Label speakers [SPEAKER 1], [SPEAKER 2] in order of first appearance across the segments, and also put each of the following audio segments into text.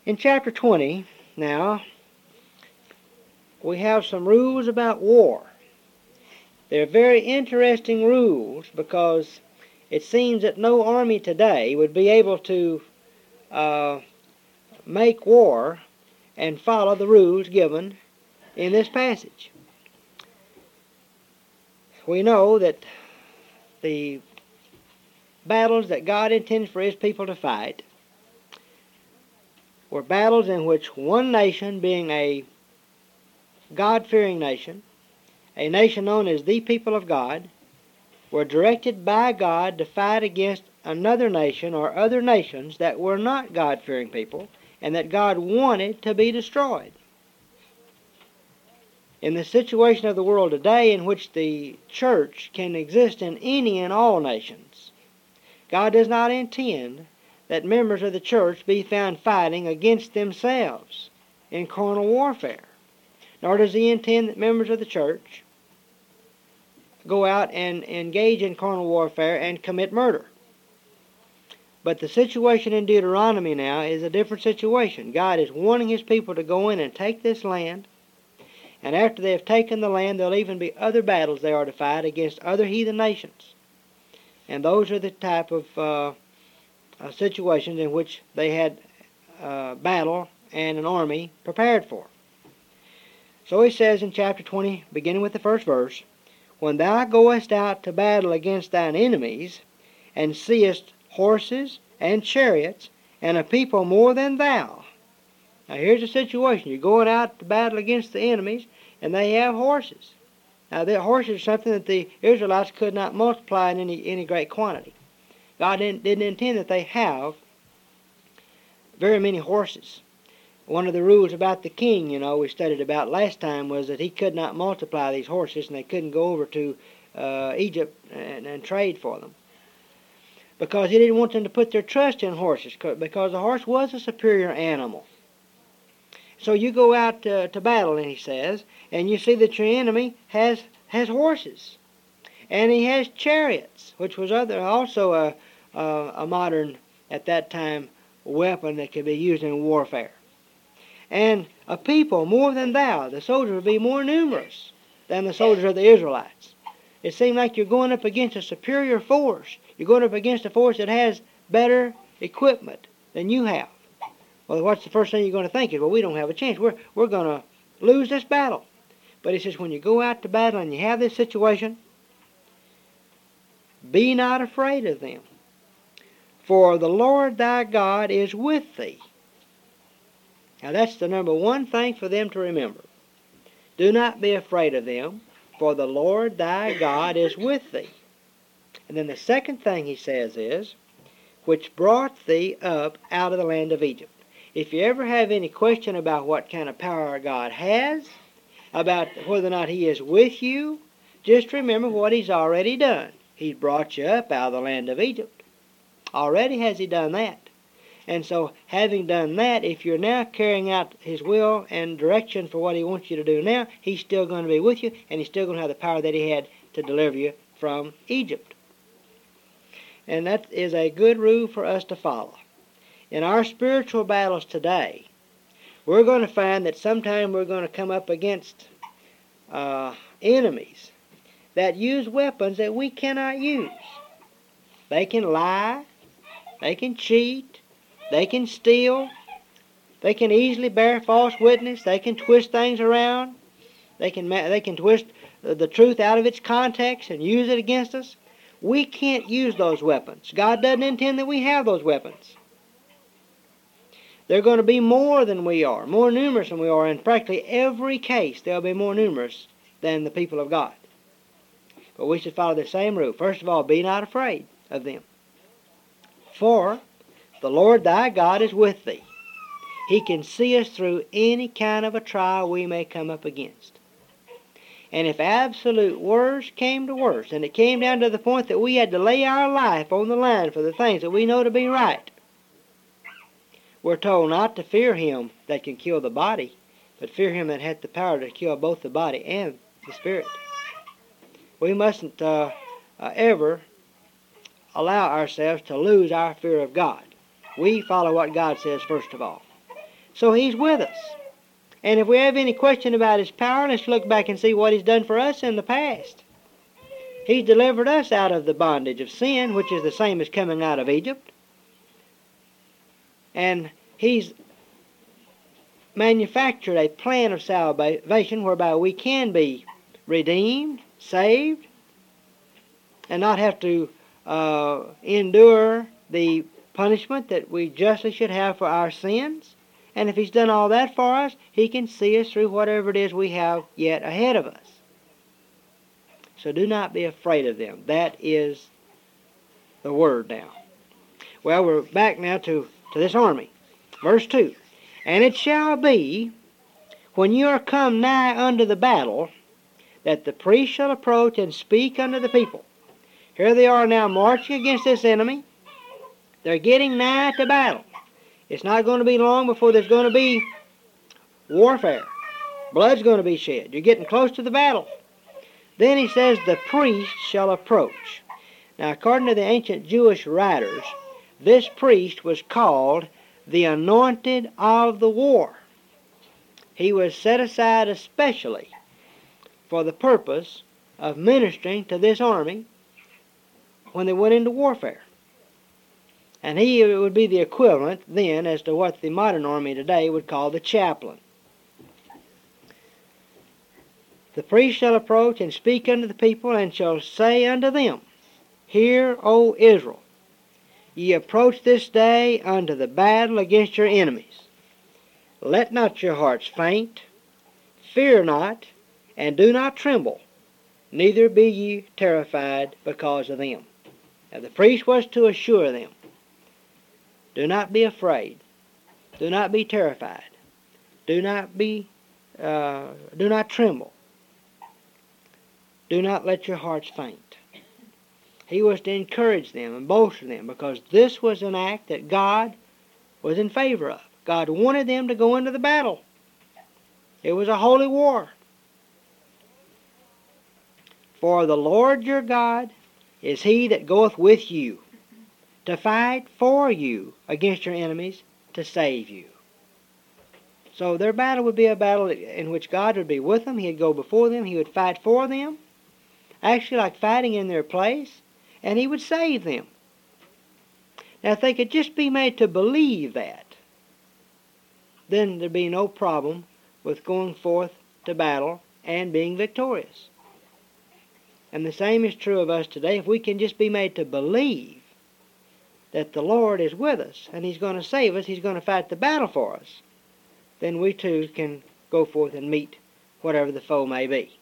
[SPEAKER 1] In chapter 20, now, we have some rules about war. They're very interesting rules because it seems that no army today would be able to make war and follow the rules given in this passage. We know that the battles that God intends for His people to fight were battles in which one nation, being a God-fearing nation, a nation known as the people of God, were directed by God to fight against another nation or other nations that were not God-fearing people and that God wanted to be destroyed. In the situation of the world today in which the church can exist in any and all nations, God does not intend that members of the church be found fighting against themselves in carnal warfare. Nor does He intend that members of the church go out and engage in carnal warfare and commit murder. But the situation in Deuteronomy now is a different situation. God is wanting His people to go in and take this land, and after they have taken the land, there'll even be other battles they are to fight against other heathen nations. And those are the type of situations in which they had battle and an army prepared for. So He says in chapter 20, beginning with the first verse, "When thou goest out to battle against thine enemies, and seest horses and chariots, and a people more than thou." Now here's the situation. You're going out to battle against the enemies, and they have horses. Now the horses are something that the Israelites could not multiply in any great quantity. God didn't intend that they have very many horses. One of the rules about the king, we studied about last time, was that he could not multiply these horses, and they couldn't go over to Egypt and trade for them, because he didn't want them to put their trust in horses, because the horse was a superior animal. So you go out to battle, and he says, and you see that your enemy has horses, and he has chariots, which was also a modern, at that time, weapon that could be used in warfare. And a people more than thou. The soldiers would be more numerous than the soldiers of the Israelites. It seemed like you're going up against a superior force. You're going up against a force that has better equipment than you have. Well, what's the first thing you're going to think is, well, we don't have a chance. We're going to lose this battle. But He says, when you go out to battle and you have this situation, be not afraid of them, for the Lord thy God is with thee. Now that's the number one thing for them to remember. Do not be afraid of them, for the Lord thy God is with thee. And then the second thing He says is, which brought thee up out of the land of Egypt. If you ever have any question about what kind of power God has, about whether or not He is with you, just remember what He's already done. He's brought you up out of the land of Egypt. Already has He done that. And so, having done that, if you're now carrying out His will and direction for what He wants you to do now, He's still going to be with you, and He's still going to have the power that He had to deliver you from Egypt. And that is a good rule for us to follow. In our spiritual battles today, we're going to find that sometime we're going to come up against enemies that use weapons that we cannot use. They can lie, they can cheat, they can steal, they can easily bear false witness, they can twist things around, they can twist the truth out of its context and use it against us. We can't use those weapons. God doesn't intend that we have those weapons. They're going to be more than we are, more numerous than we are. In practically every case, they'll be more numerous than the people of God. But we should follow the same rule. First of all, be not afraid of them. For the Lord thy God is with thee. He can see us through any kind of a trial we may come up against. And if absolute worst came to worst, and it came down to the point that we had to lay our life on the line for the things that we know to be right, we're told not to fear him that can kill the body, but fear him that hath the power to kill both the body and the spirit. We mustn't ever allow ourselves to lose our fear of God. We follow what God says first of all. So He's with us. And if we have any question about His power, let's look back and see what He's done for us in the past. He's delivered us out of the bondage of sin, which is the same as coming out of Egypt. And He's manufactured a plan of salvation whereby we can be redeemed, saved, and not have to endure the punishment that we justly should have for our sins. And if He's done all that for us, He can see us through whatever it is we have yet ahead of us. So do not be afraid of them. That is the word now. Well, we're back now to this army. Verse 2. And it shall be, when you are come nigh unto the battle, that the priest shall approach and speak unto the people. Here they are now marching against this enemy. They're getting nigh to battle. It's not going to be long before there's going to be warfare. Blood's going to be shed. You're getting close to the battle. Then he says, the priest shall approach. Now, according to the ancient Jewish writers, this priest was called the anointed of the war. He was set aside especially for the purpose of ministering to this army when they went into warfare. And he would be the equivalent then as to what the modern army today would call the chaplain. The priest shall approach and speak unto the people, and shall say unto them, Hear, O Israel, ye approach this day unto the battle against your enemies. Let not your hearts faint, fear not, and do not tremble, neither be ye terrified because of them. Now the priest was to assure them, do not be afraid, do not be terrified, do not tremble, do not let your hearts faint. He was to encourage them and bolster them, because this was an act that God was in favor of. God wanted them to go into the battle. It was a holy war. For the Lord your God is He that goeth with you, to fight for you against your enemies, to save you. So their battle would be a battle in which God would be with them. He'd go before them. He would fight for them, actually like fighting in their place, and He would save them. Now, if they could just be made to believe that, then there'd be no problem with going forth to battle and being victorious. And the same is true of us today. If we can just be made to believe that the Lord is with us and He's going to save us, He's going to fight the battle for us, then we too can go forth and meet whatever the foe may be.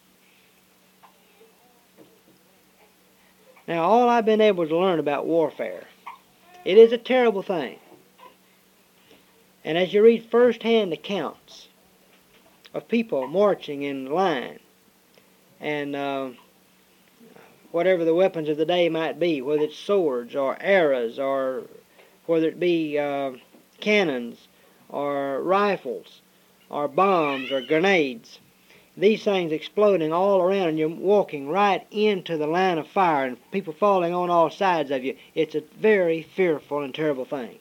[SPEAKER 1] Now, all I've been able to learn about warfare, it is a terrible thing. And as you read first-hand accounts of people marching in line, and whatever the weapons of the day might be, whether it's swords or arrows, or whether it be cannons or rifles or bombs or grenades, these things exploding all around, and you're walking right into the line of fire and people falling on all sides of you. It's a very fearful and terrible thing.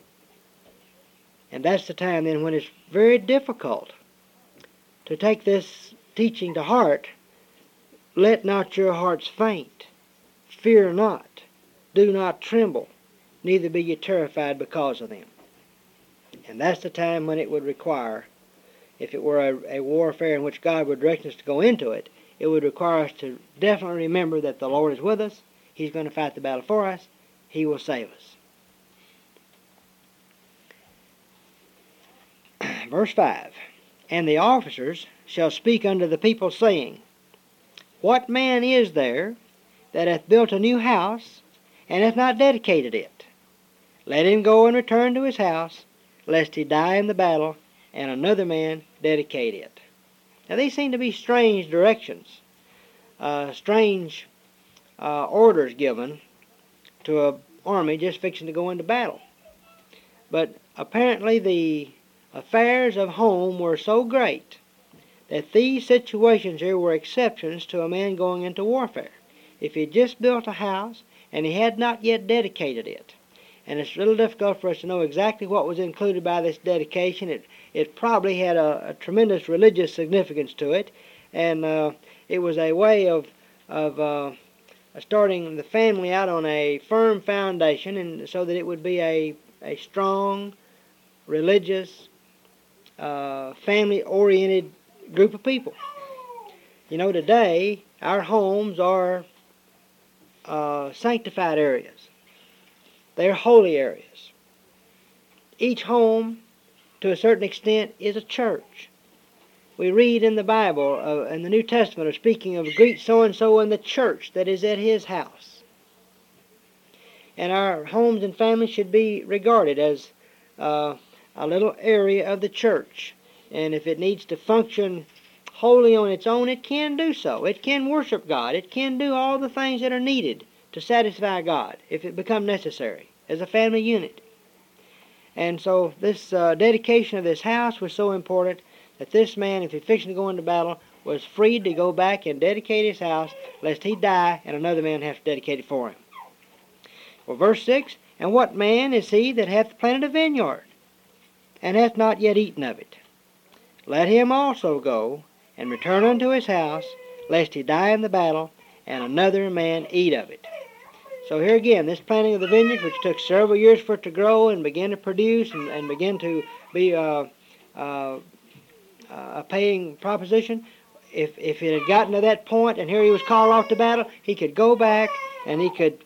[SPEAKER 1] And that's the time then when it's very difficult to take this teaching to heart. Let not your hearts faint. Fear not. Do not tremble. Neither be ye terrified because of them. And that's the time when it would require, if it were a warfare in which God would direct us to go into it, it would require us to definitely remember that the Lord is with us. He's going to fight the battle for us. He will save us. Verse 5, And the officers shall speak unto the people, saying, What man is there that hath built a new house, and hath not dedicated it? Let him go and return to his house, lest he die in the battle, and another man dedicate it. Now these seem to be strange directions, strange orders given to an army just fixing to go into battle. But apparently the affairs of home were so great that these situations here were exceptions to a man going into warfare. If he had just built a house and he had not yet dedicated it, and it's a little difficult for us to know exactly what was included by this dedication. It probably had a tremendous religious significance to it, and it was a way of starting the family out on a firm foundation, and so that it would be a strong, religious, family-oriented group of people. You know, today our homes are sanctified areas. They're holy areas. Each home, to a certain extent, is a church. We read in the Bible, in the New Testament, speaking of greet so-and-so in the church that is at his house. And our homes and families should be regarded as a little area of the church. And if it needs to function wholly on its own, it can do so. It can worship God. It can do all the things that are needed to satisfy God if it becomes necessary as a family unit. And so this dedication of this house was so important that this man, if he's fixing to go into battle, was freed to go back and dedicate his house, lest he die and another man have to dedicate it for him. Well, verse 6, and what man is he that hath planted a vineyard, and hath not yet eaten of it? Let him also go and return unto his house, lest he die in the battle, and another man eat of it. So here again, this planting of the vineyard, which took several years for it to grow and begin to produce and begin to be a paying proposition, if it had gotten to that point and here he was called off to battle, he could go back and he could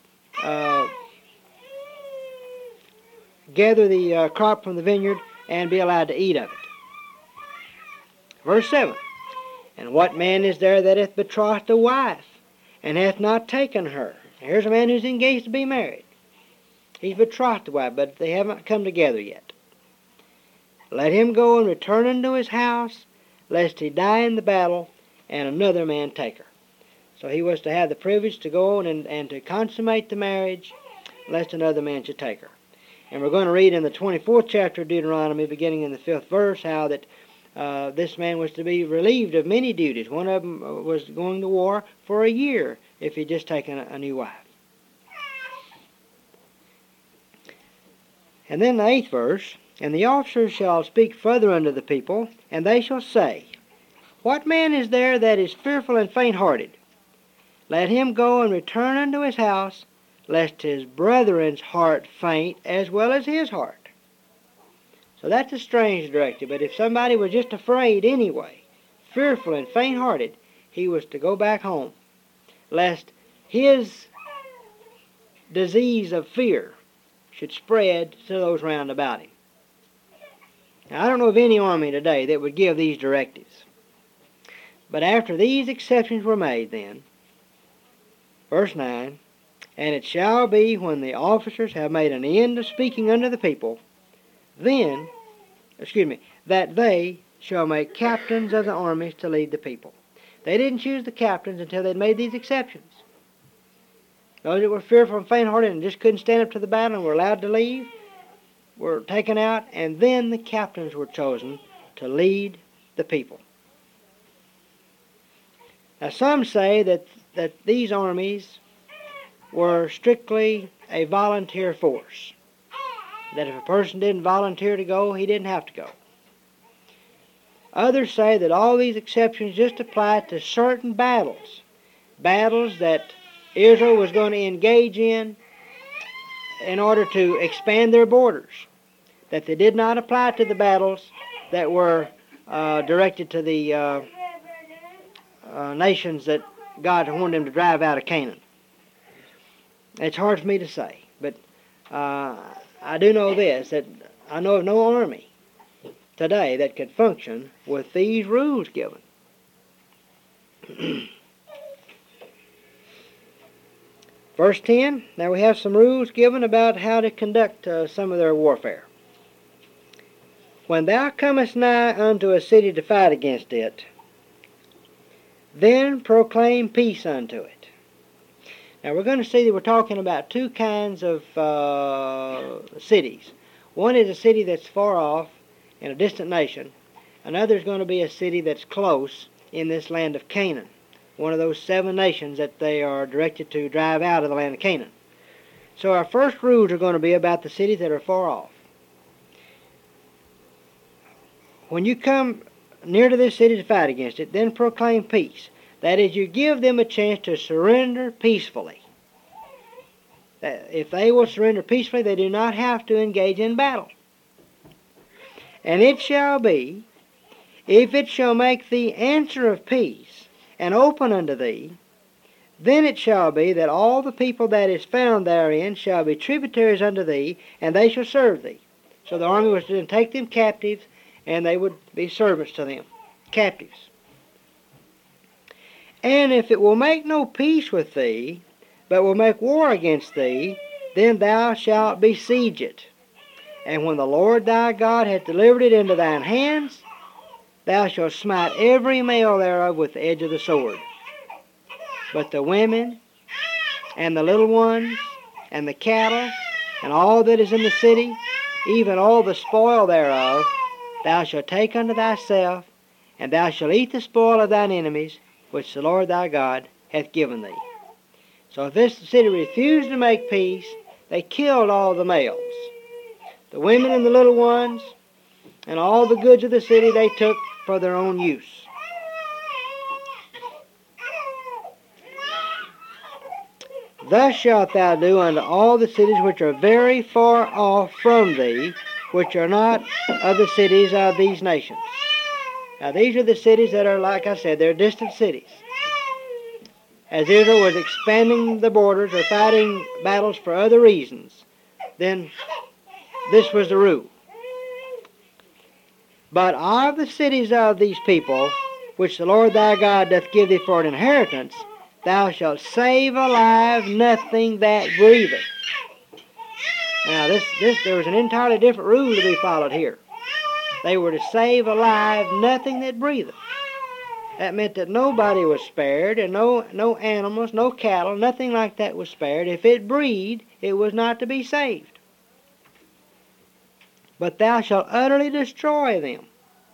[SPEAKER 1] gather the crop from the vineyard and be allowed to eat of it. Verse 7, and what man is there that hath betrothed a wife, and hath not taken her? Here's a man who's engaged to be married. He's betrothed a wife, but they haven't come together yet. Let him go and return unto his house, lest he die in the battle, and another man take her. So he was to have the privilege to go and to consummate the marriage, lest another man should take her. And we're going to read in the 24th chapter of Deuteronomy, beginning in the 5th verse, how that this man was to be relieved of many duties. One of them was going to war for a year if he'd just taken a new wife. And then the 8th verse, and the officers shall speak further unto the people, and they shall say, what man is there that is fearful and faint-hearted? Let him go and return unto his house, lest his brethren's heart faint as well as his heart. So that's a strange directive, but if somebody was just afraid anyway, fearful and faint-hearted, he was to go back home, lest his disease of fear should spread to those round about him. Now, I don't know of any army today that would give these directives. But after these exceptions were made then, verse 9, and it shall be when the officers have made an end of speaking unto the people, then, that they shall make captains of the armies to lead the people. They didn't choose the captains until they'd made these exceptions. Those that were fearful and faint-hearted and just couldn't stand up to the battle and were allowed to leave were taken out, and then the captains were chosen to lead the people. Now some say that these armies were strictly a volunteer force, that if a person didn't volunteer to go, he didn't have to go. Others say that all these exceptions just apply to certain battles that Israel was going to engage in order to expand their borders, that they did not apply to the battles that were directed to the nations that God wanted them to drive out of Canaan. It's hard for me to say, but I do know this, that I know of no army today that could function with these rules given. Verse 10, now we have some rules given about how to conduct some of their warfare. When thou comest nigh unto a city to fight against it, then proclaim peace unto it. Now we're going to see that we're talking about two kinds of cities. One is a city that's far off in a distant nation. Another is going to be a city that's close in this land of Canaan, one of those 7 nations that they are directed to drive out of the land of Canaan. So our first rules are going to be about the cities that are far off. When you come near to this city to fight against it, then proclaim peace. That is, you give them a chance to surrender peacefully. If they will surrender peacefully, they do not have to engage in battle. And it shall be, if it shall make thee answer of peace, and open unto thee, then it shall be that all the people that is found therein shall be tributaries unto thee, and they shall serve thee. So the army was to then take them captives, and they would be servants to them, captives. And if it will make no peace with thee, but will make war against thee, then thou shalt besiege it. And when the Lord thy God hath delivered it into thine hands, thou shalt smite every male thereof with the edge of the sword. But the women, and the little ones, and the cattle, and all that is in the city, even all the spoil thereof, thou shalt take unto thyself, and thou shalt eat the spoil of thine enemies, which the Lord thy God hath given thee. So if this city refused to make peace, they killed all the males. The women and the little ones, and all the goods of the city they took for their own use. Thus shalt thou do unto all the cities which are very far off from thee, which are not of the cities of these nations. Now these are the cities that are, like I said, they're distant cities. As Israel was expanding the borders or fighting battles for other reasons, then this was the rule. But of the cities of these people, which the Lord thy God doth give thee for an inheritance, thou shalt save alive nothing that breatheth. Now there was an entirely different rule to be followed here. They were to save alive nothing that breatheth. That meant that nobody was spared, and no animals, no cattle, nothing like that was spared. If it breathed, it was not to be saved. But thou shalt utterly destroy them.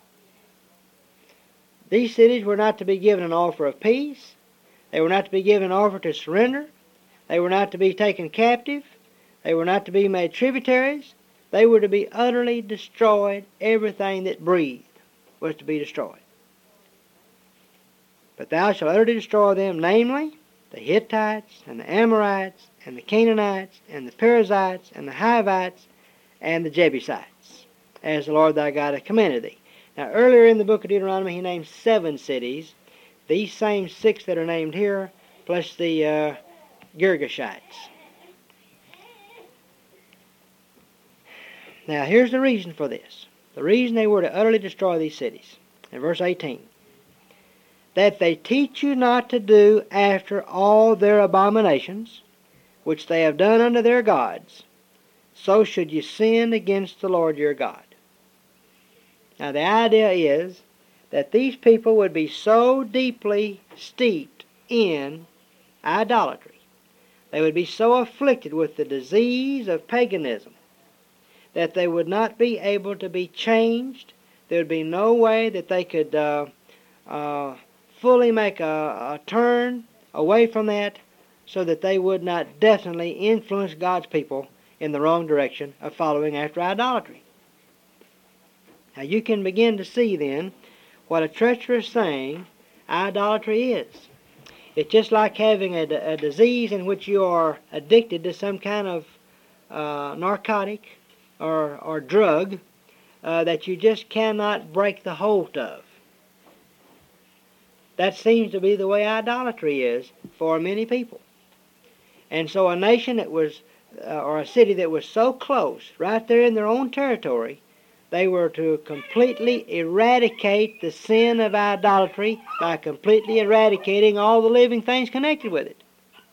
[SPEAKER 1] These cities were not to be given an offer of peace. They were not to be given an offer to surrender. They were not to be taken captive. They were not to be made tributaries. They were to be utterly destroyed. Everything that breathed was to be destroyed. But thou shalt utterly destroy them, namely, the Hittites, and the Amorites, and the Canaanites, and the Perizzites, and the Hivites, and the Jebusites, as the Lord thy God hath commanded thee. Now earlier in the book of Deuteronomy he named 7 cities. These same 6 that are named here, plus the Girgashites. Now here's the reason for this. The reason they were to utterly destroy these cities. In verse 18. That they teach you not to do after all their abominations, which they have done unto their gods, so should you sin against the Lord your God. Now the idea is that these people would be so deeply steeped in idolatry, they would be so afflicted with the disease of paganism, that they would not be able to be changed. There would be no way that they could fully make a turn away from that, so that they would not definitely influence God's people in the wrong direction of following after idolatry. Now you can begin to see then what a treacherous thing idolatry is. It's just like having a disease in which you are addicted to some kind of narcotic or drug that you just cannot break the hold of. That seems to be the way idolatry is for many people. And so a nation that was, or a city that was so close, right there in their own territory, they were to completely eradicate the sin of idolatry by completely eradicating all the living things connected with it.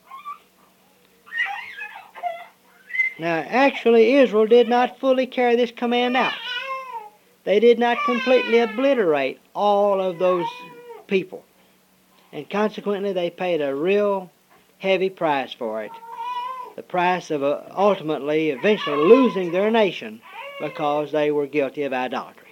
[SPEAKER 1] Now, actually, Israel did not fully carry this command out. They did not completely obliterate all of those people. And consequently, they paid a real heavy price for it. The price of ultimately, eventually losing their nation because they were guilty of idolatry.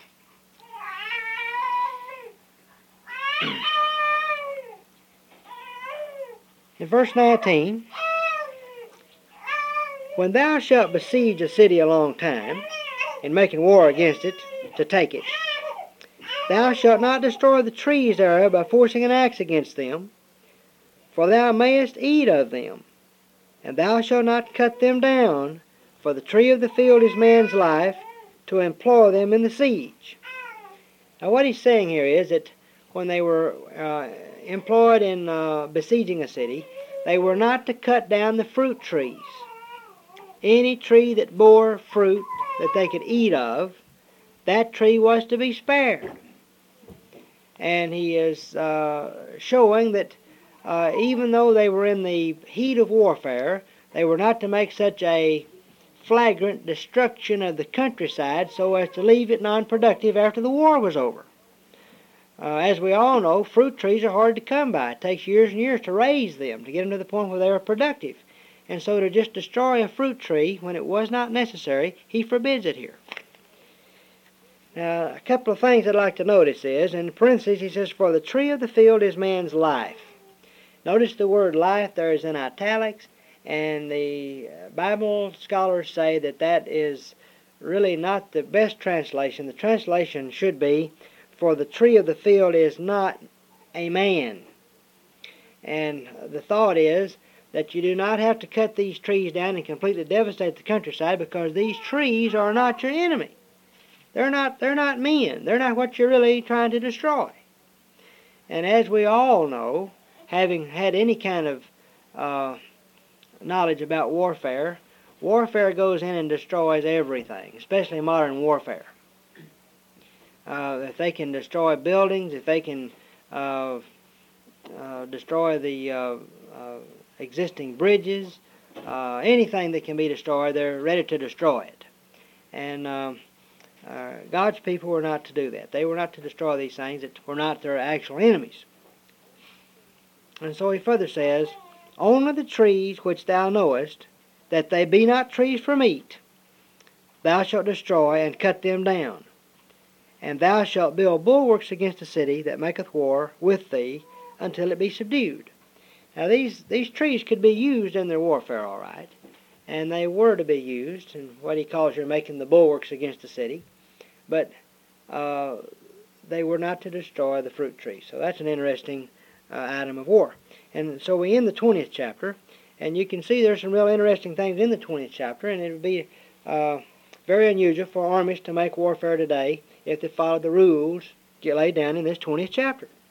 [SPEAKER 1] In verse 19, When thou shalt besiege a city a long time, in making war against it, to take it, thou shalt not destroy the trees thereof by forcing an axe against them, for thou mayest eat of them, and thou shalt not cut them down, for the tree of the field is man's life, to employ them in the siege. Now what he's saying here is that when they were employed in besieging a city, they were not to cut down the fruit trees. Any tree that bore fruit that they could eat of, that tree was to be spared. And he is showing that even though they were in the heat of warfare, they were not to make such a flagrant destruction of the countryside so as to leave it non-productive after the war was over. As we all know, fruit trees are hard to come by. It takes years and years to raise them, to get them to the point where they are productive. And so to just destroy a fruit tree when it was not necessary, he forbids it here. Now, a couple of things I'd like to notice is, in parentheses, he says, for the tree of the field is man's life. Notice the word life there is in italics, and the Bible scholars say that that is really not the best translation. The translation should be, for the tree of the field is not a man. And the thought is that you do not have to cut these trees down and completely devastate the countryside, because these trees are not your enemy. They're not men. They're not what you're really trying to destroy. And as we all know, having had any kind of knowledge about warfare, warfare goes in and destroys everything, especially modern warfare. If they can destroy buildings, if they can destroy the existing bridges, anything that can be destroyed, they're ready to destroy it. And God's people were not to do that. They were not to destroy these things that were not their actual enemies. And so he further says, only the trees which thou knowest, that they be not trees for meat, thou shalt destroy and cut them down. And thou shalt build bulwarks against the city that maketh war with thee until it be subdued. Now these trees could be used in their warfare, all right, and they were to be used in what he calls here making the bulwarks against the city, but they were not to destroy the fruit trees. So that's an interesting item of war. And so we end the 20th chapter, and you can see there's some real interesting things in the 20th chapter, and it would be very unusual for armies to make warfare today if they followed the rules laid down in this 20th chapter.